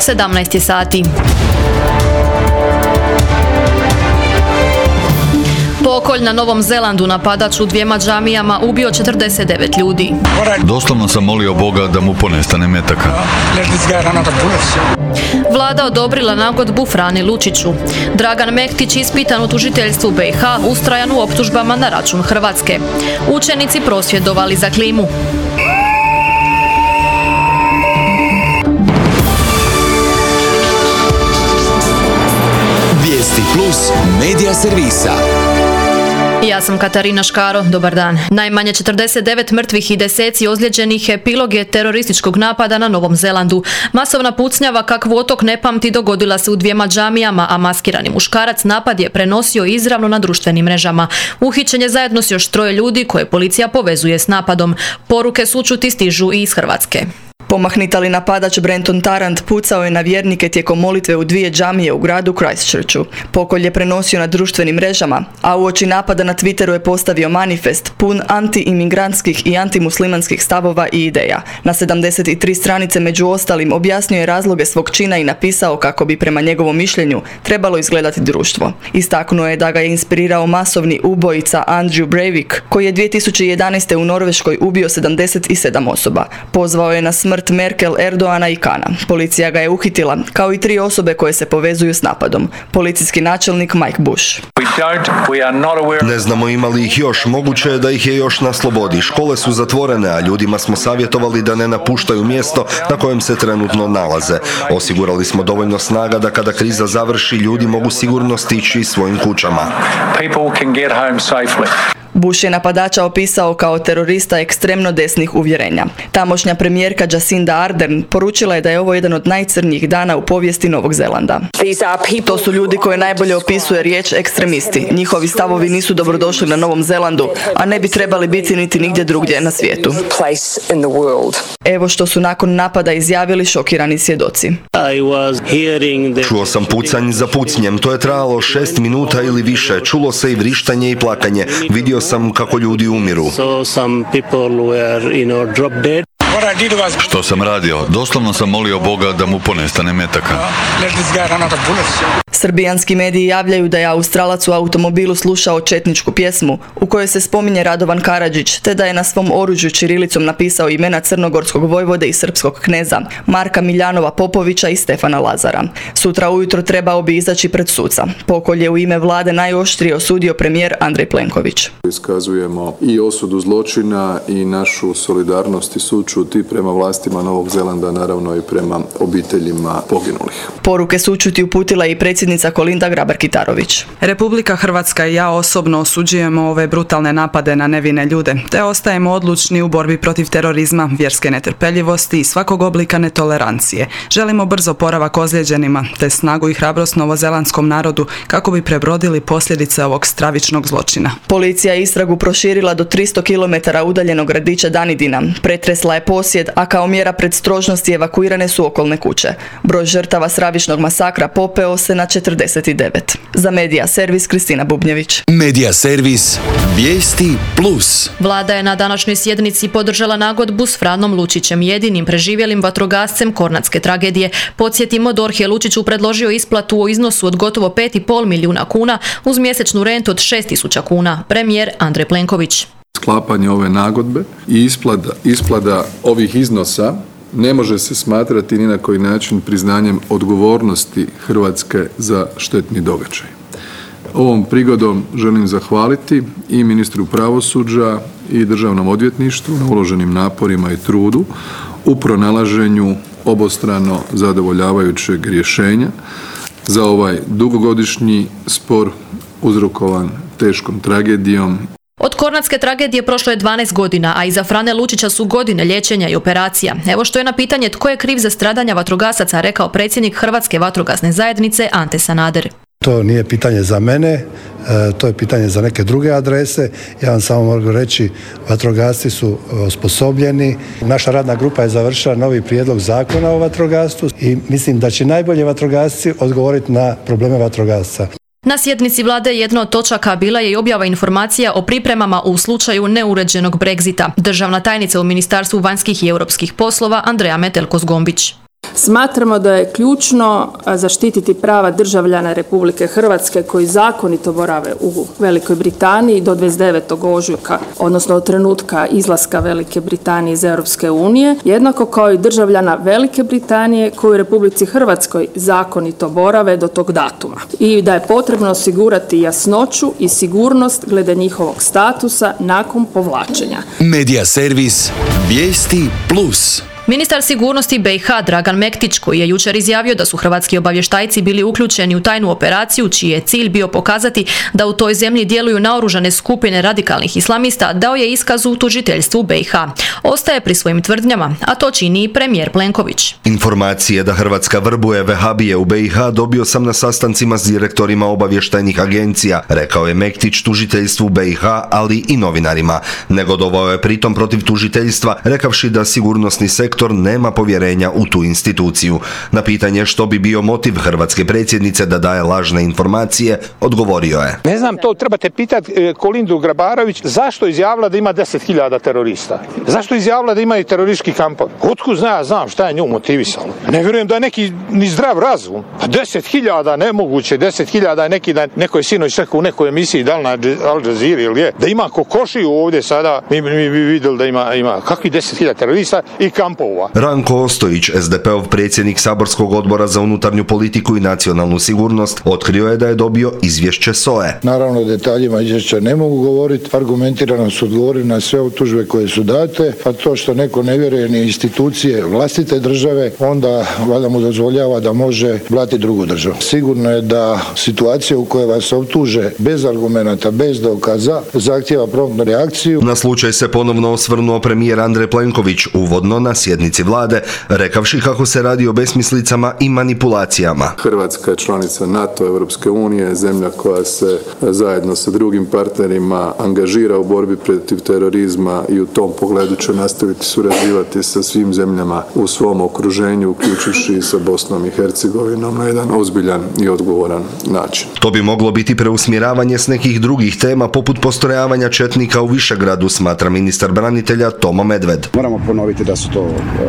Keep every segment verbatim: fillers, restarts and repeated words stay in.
sedamnaest je sati. Pokolj na Novom Zelandu, napadač u dvijema džamijama ubio četrdeset devet ljudi. Doslovno sam molio Boga da mu ponestane metaka. Vlada odobrila nagodbu Frani Lučiću. Dragan Mektić ispitan u tužiteljstvu B i H, ustrajan u optužbama na račun Hrvatske. Učenici prosvjedovali za klimu. Vijesti plus medija servisa. Ja sam Katarina Škaro, dobar dan. Najmanje četrdeset devet mrtvih i deseci ozlijeđenih epilog je terorističkog napada na Novom Zelandu. Masovna pucnjava kakvu otok ne pamti dogodila se u dvijema džamijama, a maskirani muškarac napad je prenosio izravno na društvenim mrežama. Uhićen je zajedno s još troje ljudi koje policija povezuje s napadom. Poruke sućuti stižu i iz Hrvatske. Pomahnitali napadač Brenton Tarrant pucao je na vjernike tijekom molitve u dvije džamije u gradu Christchurchu. Pokolj je prenosio na društvenim mrežama, a uoči napada na Twitteru je postavio manifest pun anti-imigrantskih i antimuslimanskih stavova i ideja. Na sedamdeset tri stranice među ostalim objasnio je razloge svog čina i napisao kako bi prema njegovom mišljenju trebalo izgledati društvo. Istaknuo je da ga je inspirirao masovni ubojica Andrew Breivik, koji je dvije tisuće jedanaeste. u Norveškoj ubio sedamdeset sedam osoba. Pozvao je na smrt Merkel, Erdoana i Kana. Policija ga je uhitila, kao i tri osobe koje se povezuju s napadom. Policijski načelnik Mike Bush. Ne znamo ima li ih još, moguće je da ih je još na slobodi. Škole su zatvorene, a ljudima smo savjetovali da ne napuštaju mjesto na kojem se trenutno nalaze. Osigurali smo dovoljno snaga da kada kriza završi, ljudi mogu sigurno stići svojim kućama. Bush je napadača opisao kao terorista ekstremno desnih uvjerenja. Tamošnja premijerka Jacinda Ardern poručila je da je ovo jedan od najcrnjih dana u povijesti Novog Zelanda. To su ljudi koje najbolje opisuje riječ ekstremisti. Njihovi stavovi nisu dobrodošli na Novom Zelandu, a ne bi trebali biti niti nigdje drugdje na svijetu. Evo što su nakon napada izjavili šokirani svjedoci. Čuo sam pucanj za pucnjem, to je trajalo šest minuta ili više. Čulo se i vrištanje i plakanje. Vidio sam kako ljudi umiru. Što sam radio? Doslovno sam molio Boga da mu ponestane metaka. Srbijanski mediji javljaju da je Australac u automobilu slušao četničku pjesmu u kojoj se spominje Radovan Karadžić, te da je na svom oružju ćirilicom napisao imena crnogorskog vojvode i srpskog kneza Marka Miljanova Popovića i Stefana Lazara. Sutra ujutro trebao bi izaći pred suca. Pokolj je u ime vlade najoštrije osudio premijer Andrej Plenković. Iskazujemo i osudu zločina i našu solidarnost i sućut i prema vlastima Novog Zelanda, naravno i prema obiteljima poginulih. Poruke sućuti uputila i predsjednica Kolinda Grabar-Kitarović. Republika Hrvatska i ja osobno osuđujemo ove brutalne napade na nevine ljude, te ostajemo odlučni u borbi protiv terorizma, vjerske netrpeljivosti i svakog oblika netolerancije. Želimo brzo oporavak ozlijeđenima, te snagu i hrabrost novozelandskom narodu kako bi prebrodili posljedice ovog stravičnog zločina. Policija je istragu proširila do tristo kilometara udaljenog gradića Danidina. Pretresla je posjed, a kao mjera predostrožnosti evakuirane su okolne kuće. Broj žrtava stravičnog masakra popeo se na četrdeset devet. Za Medija servis Kristina Bubnjević. Medija servis Vijesti plus. Vlada je na današnjoj sjednici podržala nagodbu s Franom Lučićem, jedinim preživjelim vatrogascem kornatske tragedije. Podsjetimo, D O R H je Lučiću predložio isplatu u iznosu od gotovo pet i pol milijuna kuna uz mjesečnu rentu od šest tisuća kuna. Premijer Andrej Plenković. Sklapanje ove nagodbe i isplata, isplata ovih iznosa ne može se smatrati ni na koji način priznanjem odgovornosti Hrvatske za štetni događaj. Ovom prigodom želim zahvaliti i ministru pravosuđa i Državnom odvjetništvu na uloženim naporima i trudu u pronalaženju obostrano zadovoljavajućeg rješenja za ovaj dugogodišnji spor uzrokovan teškom tragedijom. Od kornatske tragedije prošlo je dvanaest godina, a iza Frane Lučića su godine liječenja i operacija. Evo što je na pitanje tko je kriv za stradanja vatrogasaca rekao predsjednik Hrvatske vatrogasne zajednice Ante Sanader. To nije pitanje za mene, to je pitanje za neke druge adrese. Ja vam samo mogu reći, vatrogasci su osposobljeni. Naša radna grupa je završila novi prijedlog zakona o vatrogastvu i mislim da će najbolje vatrogasci odgovoriti na probleme vatrogasca. Na sjednici vlade jedna od točaka bila je i objava informacija o pripremama u slučaju neuređenog Brexita. Državna tajnica u Ministarstvu vanjskih i europskih poslova Andreja Metelko-Zgombić. Smatramo da je ključno zaštititi prava državljana Republike Hrvatske koji zakonito borave u Velikoj Britaniji do dvadeset devetog ožujka, odnosno od trenutka izlaska Velike Britanije iz Europske unije, jednako kao i državljana Velike Britanije koji u Republici Hrvatskoj zakonito borave do tog datuma. I da je potrebno osigurati jasnoću i sigurnost glede njihovog statusa nakon povlačenja. Medija servis Vijesti plus. Ministar sigurnosti B i H Dragan Mektić, koji je jučer izjavio da su hrvatski obavještajci bili uključeni u tajnu operaciju čiji je cilj bio pokazati da u toj zemlji djeluju naoružane skupine radikalnih islamista, dao je iskaz u tužiteljstvu B i H. Ostaje pri svojim tvrdnjama, a to čini i premijer Plenković. Informacije da Hrvatska vrbuje vehabije u B i H dobio sam na sastancima s direktorima obavještajnih agencija, rekao je Mektić tužiteljstvu B i H, ali i novinarima. Negodovao je pritom protiv tužiteljstva, rekavši da sigurnosni sektor nema povjerenja u tu instituciju. Na pitanje što bi bio motiv hrvatske predsjednice da daje lažne informacije, odgovorio je: Ne znam, to trebate pitati Kolindu Grabarović, zašto izjavila da ima deset hiljada terorista? Zašto izjavila da ima i teroristički kampovi? Otkud zna, ja znam šta je nju motivisalo. Ne vjerujem da je neki ni zdrav razum. Pa deset hiljada nemoguće, deset hiljada je neki dan, neko je sinoć rekao u nekoj emisiji, da li na Al Jazeera ili je, da ima kokošiju ovdje sada, mi bi vidjeli da ima, ima kakvi deset hiljada terorista i kampova. Ranko Ostojić, es de pe ov predsjednik saborskog odbora za unutarnju politiku i nacionalnu sigurnost, otkrio je da je dobio izvješće S O E. Naravno, o detaljima izvješća ne mogu govoriti, argumentirano su odgovorili na sve optužbe koje su date, a to što neko ne vjeruje ni institucije vlastite države, onda valjda mu dozvoljava da može blatiti drugu državu. Sigurno je da situacija u kojoj vas optuže bez argumenata, bez dokaza, zahtijeva promptnu reakciju. Na slučaj se ponovno osvrnuo premijer Andrej Plenković uvodno na sjednici vlade, rekavši kako se radi o besmislicama i manipulacijama. Hrvatska je članica NATO, Europske unije, zemlja koja se zajedno sa drugim partnerima angažira u borbi protiv terorizma i u tom pogledu će nastaviti surađivati sa svim zemljama u svom okruženju, uključujući i sa Bosnom i Hercegovinom na jedan ozbiljan i odgovoran način. To bi moglo biti preusmjeravanje s nekih drugih tema poput postrojavanja četnika u Višegradu, smatra ministar branitelja Tomo Medved. Moramo ponoviti da su to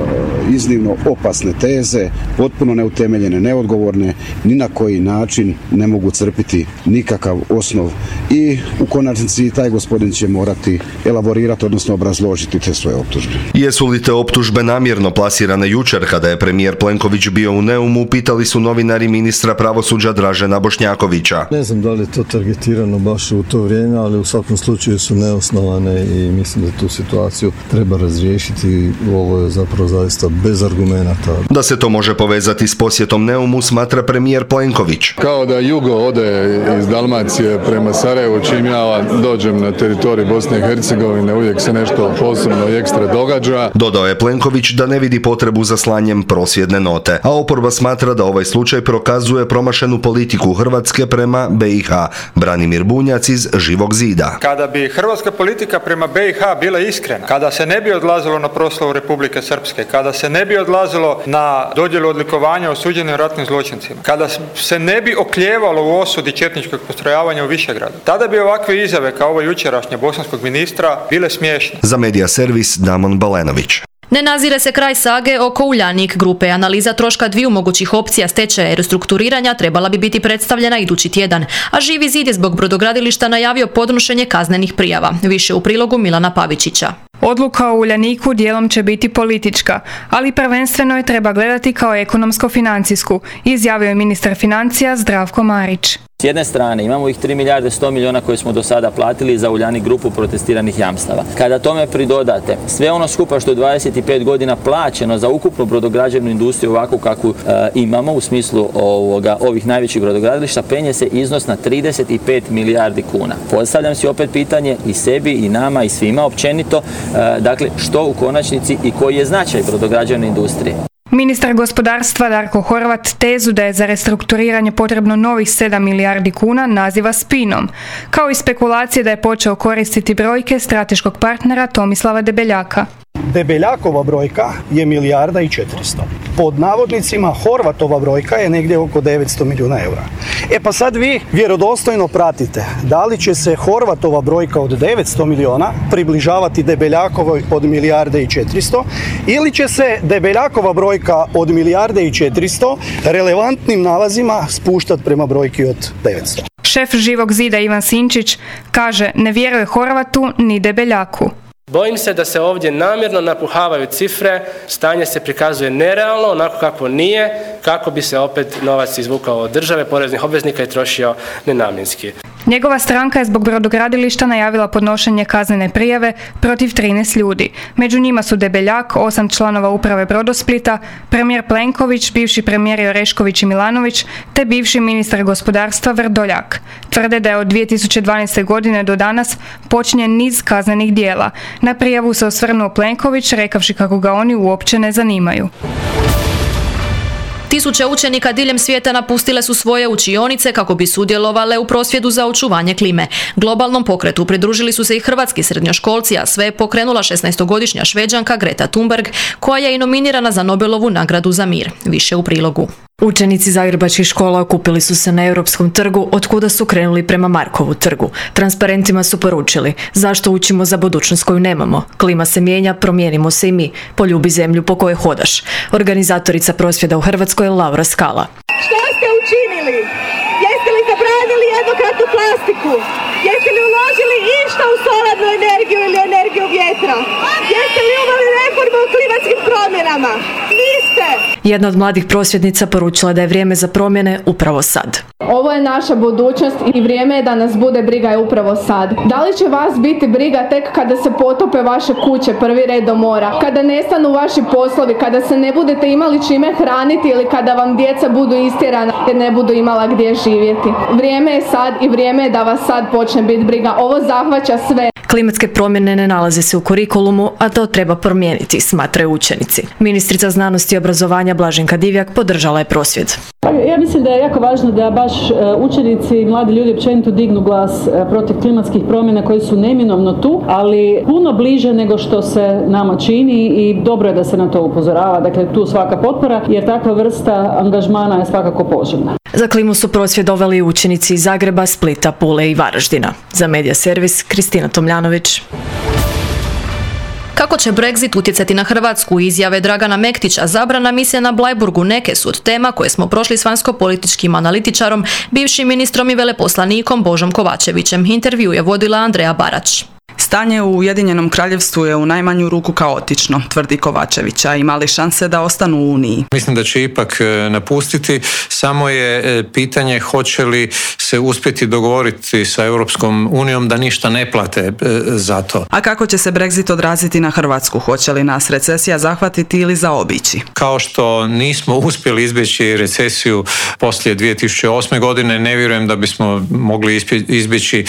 iznimno opasne teze, potpuno neutemeljene, neodgovorne, ni na koji način ne mogu crpiti nikakav osnov i u konačnici taj gospodin će morati elaborirati, odnosno obrazložiti te svoje optužbe. Jesu li te optužbe namjerno plasirane jučer kada je premijer Plenković bio u Neumu, pitali su novinari ministra pravosuđa Dražena Bošnjakovića. Ne znam da li je to targetirano baš u to vrijeme, ali u svakom slučaju su neosnovane i mislim da tu situaciju treba razriješiti. Ovo je zapravo zaista bez argumenata. Da se to može povezati s posjetom Neumu, smatra premijer Plenković. Kao da jugo ode iz Dalmacije prema Sarajevu, čim ja dođem na teritorij Bosne i Hercegovine, uvijek se nešto posebno i ekstra događa. Dodao je Plenković da ne vidi potrebu za slanjem prosvjedne note, a oporba smatra da ovaj slučaj prokazuje promašenu politiku Hrvatske prema B i H. Branimir Bunjac iz Živog zida. Kada bi hrvatska politika prema B i H bila iskrena, kada se ne bi odlazilo na proslavu Republike Srpske, kada se ne bi odlazilo na dodjelu odlikovanja osuđenim ratnim zločincima, kada se ne bi oklijevalo u osudi četničkog postrojavanja u Višegradu, tada bi ovakve izjave kao ovo jučerašnje bosanskog ministra bile smiješne. Za Medija servis Damon Balenović. Ne nazire se kraj sage oko Uljanik grupe. Analiza troška dviju mogućih opcija stečaja i restrukturiranja trebala bi biti predstavljena idući tjedan, a Živi zid je zbog brodogradilišta najavio podnošenje kaznenih prijava. Više u prilogu Milana Pavičića. Odluka o Uljaniku dijelom će biti politička, ali prvenstveno je treba gledati kao ekonomsko-financijsku, izjavio je ministar financija Zdravko Marić. S jedne strane imamo ih tri milijarde sto milijuna koje smo do sada platili za Uljanik grupu protestiranih jamstava. Kada tome pridodate sve ono skupa što je dvadeset pet godina plaćeno za ukupnu brodograđevnu industriju ovakvu kakvu e, imamo u smislu ovoga, ovih najvećih brodogradilišta, penje se iznos na trideset pet milijardi kuna. Postavljam si opet pitanje i sebi i nama i svima općenito, e, dakle što u konačnici i koji je značaj brodograđevne industrije. Ministar gospodarstva Darko Horvat tezu da je za restrukturiranje potrebno novih sedam milijardi kuna naziva spinom, kao i spekulacije da je počeo koristiti brojke strateškog partnera Tomislava Debeljaka. Debeljakova brojka je milijarda i četiristo. pod navodnicima Horvatova brojka je negdje oko devetsto milijuna eura. E pa sad vi vjerodostojno pratite da li će se Horvatova brojka od devetsto milijuna približavati Debeljakovoj od milijarde i četiristo ili će se Debeljakova brojka od milijarde i četiristo relevantnim nalazima spuštati prema brojki od devetsto. Šef Živog zida Ivan Sinčić kaže ne vjeruje Horvatu ni Debeljaku. Bojim se da se ovdje namjerno napuhavaju cifre, stanje se prikazuje nerealno, onako kako nije, kako bi se opet novac izvukao od države, poreznih obveznika i trošio nenamjenski. Njegova stranka je zbog brodogradilišta najavila podnošenje kaznene prijave protiv trinaest ljudi. Među njima su Debeljak, osam članova uprave Brodosplita, premijer Plenković, bivši premijeri Orešković i Milanović, te bivši ministar gospodarstva Vrdoljak. Tvrde da je od dvije tisuće dvanaeste. godine do danas počinjen niz kaznenih dijela. Na prijavu se osvrnuo Plenković, rekavši kako ga oni uopće ne zanimaju. Tisuće učenika diljem svijeta napustile su svoje učionice kako bi sudjelovale u prosvjedu za očuvanje klime. Globalnom pokretu pridružili su se i hrvatski srednjoškolci, a sve je pokrenula šesnaestogodišnja Šveđanka Greta Thunberg, koja je i nominirana za Nobelovu nagradu za mir. Više u prilogu. Učenici zagrebačkih škola okupili su se na Europskom trgu, otkuda su krenuli prema Markovu trgu. Transparentima su poručili: zašto učimo za budućnost koju nemamo? Klima se mijenja, promijenimo se i mi. Poljubi zemlju po kojoj hodaš. Organizatorica prosvjeda u Hrvatskoj je Laura Skala. Što ste učinili? Jeste li zabranili jednokratnu plastiku? Jeste li uložili išta u solarnu energiju ili energiju vjetra? Jeste li uveli reformu u klimatskim promjenama? Niste! Jedna od mladih prosvjednica poručila da je vrijeme za promjene upravo sad. Ovo je naša budućnost i vrijeme je da nas bude briga je upravo sad. Da li će vas biti briga tek kada se potope vaše kuće, prvi red do mora, kada nestanu vaši poslovi, kada se ne budete imali čime hraniti ili kada vam djeca budu istjerana jer ne budu imala gdje živjeti? Vrijeme je sad i vrijeme je da vas sad počne biti briga. Ovo zahvaća sve. Klimatske promjene ne nalaze se u kurikulumu, a to treba promijeniti, smatraju učenici. Ministrica znanosti i obrazovanja Blaženka Divjak podržala je prosvjed. Ja mislim da je jako važno da baš učenici i mladi ljudi općenito dignu glas protiv klimatskih promjena koje su neminovno tu, ali puno bliže nego što se nama čini i dobro je da se na to upozorava. Dakle, tu svaka potpora jer takva vrsta angažmana je svakako poželjna. Za klimu su prosvjed doveli učenici iz Zagreba, Splita, Pule i Varaždina. Za Medija Servis, Kristina Tomljanović. Kako će Brexit utjecati na Hrvatsku? Izjave Dragana Mektića, zabrana misije na Blajburgu neke su od tema koje smo prošli s vanjsko-političkim analitičarom, bivšim ministrom i veleposlanikom Božom Kovačevićem. Intervju je vodila Andreja Barać. Stanje u Ujedinjenom Kraljevstvu je u najmanju ruku kaotično, tvrdi Kovačević, a ima li šanse da ostanu u Uniji? Mislim da će ipak napustiti, samo je pitanje hoće li se uspjeti dogovoriti sa Europskom unijom da ništa ne plate za to. A kako će se Brexit odraziti na Hrvatsku? Hoće li nas recesija zahvatiti ili zaobići? Kao što nismo uspjeli izbjeći recesiju poslije dvije tisuće osme. godine, ne vjerujem da bismo mogli izbjeći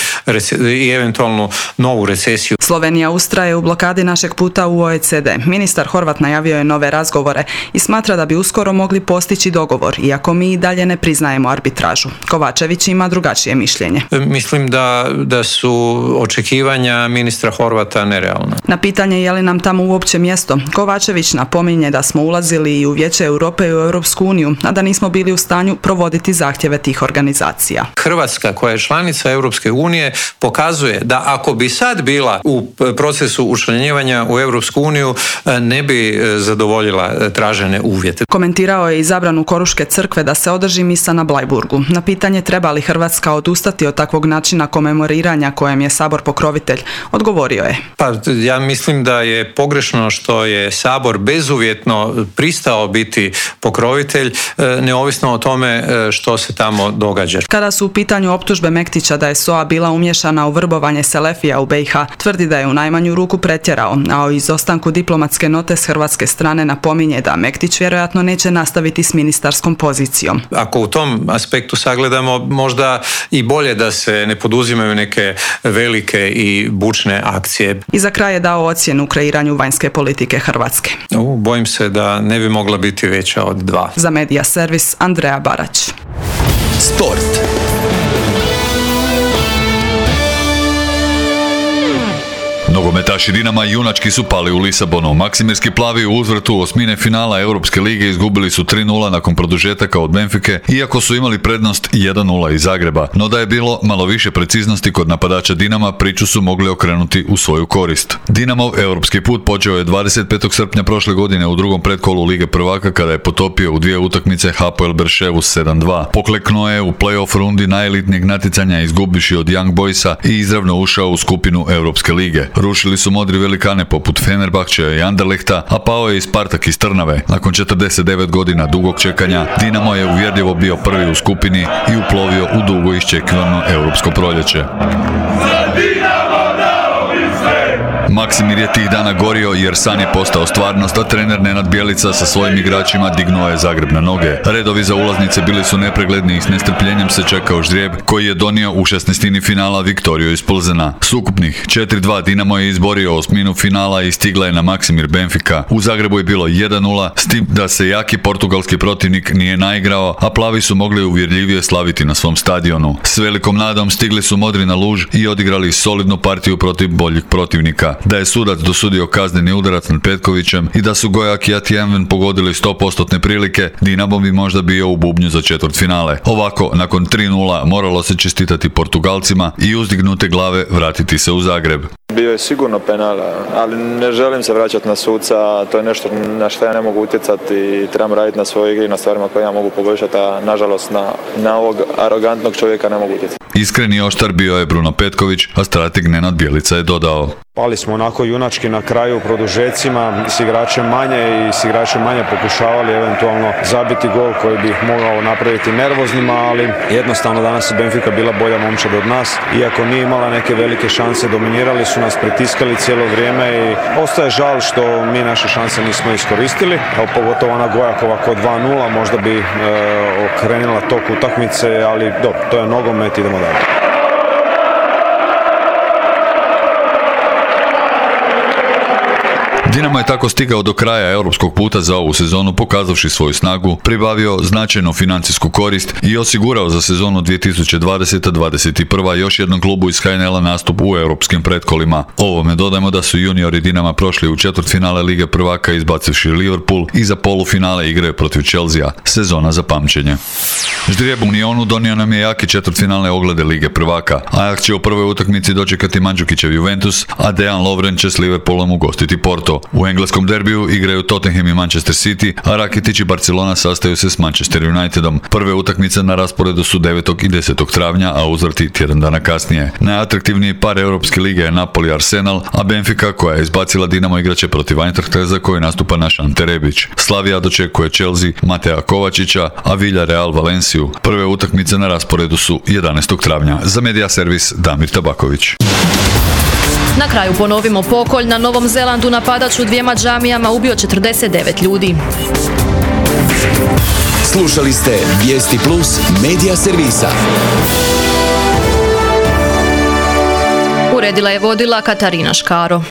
i eventualnu novu recesiju. Slovenija ustraje u blokadi našeg puta u O E C D. Ministar Horvat najavio je nove razgovore i smatra da bi uskoro mogli postići dogovor, iako mi i dalje ne priznajemo arbitražu. Kovačević ima drugačije mišljenje. Mislim da, da su očekivanja ministra Horvata nerealna. Na pitanje je li nam tamo uopće mjesto, Kovačević napominje da smo ulazili i u Vijeće Europe i u Europsku uniju, a da nismo bili u stanju provoditi zahtjeve tih organizacija. Hrvatska, koja je članica Europske unije, pokazuje da ako bi sad bila u procesu učlanjivanja u Europsku uniju, ne bi zadovoljila tražene uvjete. Komentirao je i zabranu Koruške crkve da se održi misa na Blajburgu. Na pitanje treba li Hrvatska odustati od takvog načina komemoriranja kojem je Sabor pokrovitelj, odgovorio je. Pa ja mislim da je pogrešno što je Sabor bezuvjetno pristao biti pokrovitelj, neovisno o tome što se tamo događa. Kada su u pitanju optužbe Mektića da je S O A bila umješana u vrbovanje Selefija u B i H, tvrdi da je u najmanju ruku pretjerao, a o izostanku diplomatske note s hrvatske strane napominje da Mektić vjerojatno neće nastaviti s ministarskom pozicijom. Ako u tom aspektu sagledamo, možda i bolje da se ne poduzimaju neke velike i bučne akcije. I za kraj je dao ocjenu u kreiranju vanjske politike Hrvatske. U, bojim se da ne bi mogla biti veća od dva. Za Medija Servis, Andreja Barać. Sport. Nogometaši Dinama junački su pali u Lisabonu. Maksimirski plavi u uzvratu osmine finala Europske lige izgubili su tri nula nakon produžetaka od Benfike, iako su imali prednost jedan nula iz Zagreba. No da je bilo malo više preciznosti kod napadača Dinama, priču su mogli okrenuti u svoju korist. Dinamov europski put počeo je dvadeset petog srpnja prošle godine u drugom pretkolu Lige prvaka kada je potopio u dvije utakmice Hapoel Berševu sedam dva. Pokleknuo je u play-off rundi najelitnijeg natjecanja izgubiši od Young Boysa i izravno ušao u skupinu Europske lige. Rušili su modri velikane poput Fenerbahčeja i Anderlechta, a pao je i Spartak iz Trnave. Nakon četrdeset devet godina dugog čekanja, Dinamo je uvjerljivo bio prvi u skupini i uplovio u dugo iščekivano europsko proljeće. Maksimir je tih dana gorio jer san je postao stvarnost, a trener Nenad Bjelica sa svojim igračima dignuo je Zagreb na noge. Redovi za ulaznice bili su nepregledni i s nestrpljenjem se čekao ždrijeb koji je donio u šesnaestini finala Viktoriju iz Plzena. S ukupnih četiri dva Dinamo je izborio osminu finala i stigla je na Maksimir Benfika. U Zagrebu je bilo jedan nula, s tim da se jaki portugalski protivnik nije naigrao, a plavi su mogli uvjerljivije slaviti na svom stadionu. S velikom nadom stigli su modri na luž i odigrali solidnu partiju protiv boljih protivnika. Da je sudac dosudio kazneni udarac nad Petkovićem i da su Gojak i Atienven pogodili sto posto prilike, Dinamo bi možda bio u bubnju za četvrtfinale. Ovako, nakon tri nula moralo se čestitati Portugalcima i uzdignute glave vratiti se u Zagreb. Bio je sigurno penal, ali ne želim se vraćati na suca, to je nešto na što ja ne mogu utjecati i trebam raditi na svojoj igri, na stvarima koje ja mogu poboljšati, a nažalost na, na ovog arogantnog čovjeka ne mogu utjecati. Iskreni oštar bio je Bruno Petković, a strateg Nenad Bjelica je dodao: pali smo onako junački na kraju u produžecima, s igračem manje i s igračem manje pokušavali eventualno zabiti gol koji bi ih mogao napraviti nervoznima, ali jednostavno danas je Benfica bila bolja momčad od nas. Iako nije imala neke velike šanse, dominirali su nas, pritiskali cijelo vrijeme i ostaje žal što mi naše šanse nismo iskoristili. Evo, pogotovo ona Gojakova kod dva nula možda bi e, okrenula tok utakmice, ali dobro, to je nogomet, idemo dalje. Dinamo je tako stigao do kraja europskog puta za ovu sezonu, pokazavši svoju snagu, pribavio značajnu financijsku korist i osigurao za sezonu dvije tisuće dvadeseta dvadeset prva još jednom klubu iz H N L-a nastup u europskim pretkolima. Ovome dodajmo da su juniori Dinama prošli u četvrtfinale Lige prvaka izbacivši Liverpool i za polufinale igraju protiv Chelsea. Sezona za pamćenje. Ždrijeb u Unionu donio nam je jaki četvrtfinalne oglede Lige prvaka. Ajax će u prvoj utakmici dočekati Mandžukićev Juventus, a Dejan Lovren će s Liverpoolom ugostiti Porto. U engleskom derbiju igraju Tottenham i Manchester City, a Rakitić i Barcelona sastaju se s Manchester Unitedom. Prve utakmice na rasporedu su devetog i desetog travnja, a uzvrati tjedan dana kasnije. Najatraktivniji par Europske lige je Napoli Arsenal, a Benfica, koja je izbacila Dinamo, igraće protiv Eintrachta za koji nastupa naš Ante Rebić. Slavija dočekuje Chelsea Matea Kovačića, a Villarreal Valenciju. Prve utakmice na rasporedu su jedanaestog travnja. Za Media Servis Damir Tabaković. Na kraju ponovimo pokolj. Na Novom Zelandu napadač u dvijema džamijama ubio četrdeset devet ljudi. Slušali ste Vijesti Plus Media Servisa. Uredila je vodila Katarina Škaro.